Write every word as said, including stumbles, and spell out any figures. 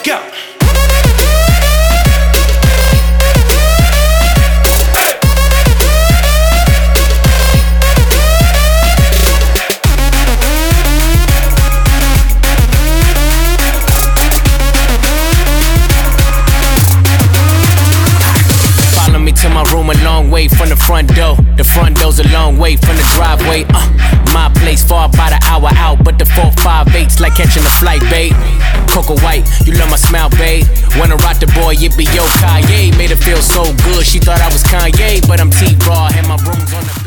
go. To my room a long way from the front door. The front door's a long way from the driveway. Uh, my place far about an hour out, but the four five eight's like catching a flight, babe. Coco White, you love my smile, babe. Wanna rock the boy, yippee yo, Kanye. Made her feel so good, she thought I was Kanye, but I'm T-Raw, and my room's on the